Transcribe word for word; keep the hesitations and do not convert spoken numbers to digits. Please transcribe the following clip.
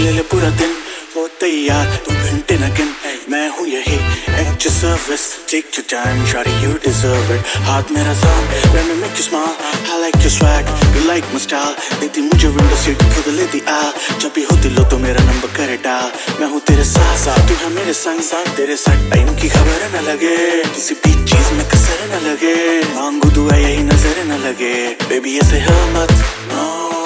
ले ले पूरा दिन, वो तैयार तू घंटे न गिन, मैं हूँ यही at your service. Take your time, shawty, you deserve it. हाथ मेरा साथ, let me make you smile. I like your swag, you like my style. देती मुझे विंडो सीट, खुद लेती आ. जब भी होती लो तो मेरा नंबर करे डाल. मैं हूँ तेरे साथ साथ, तू है मेरे संग संग. तेरे साथ टाइम की खबर न लगे, किसी भी चीज में कसर न लगे. मांगू दुआ यही नजर न लगे, बेबी ऐसे हिल मत, no.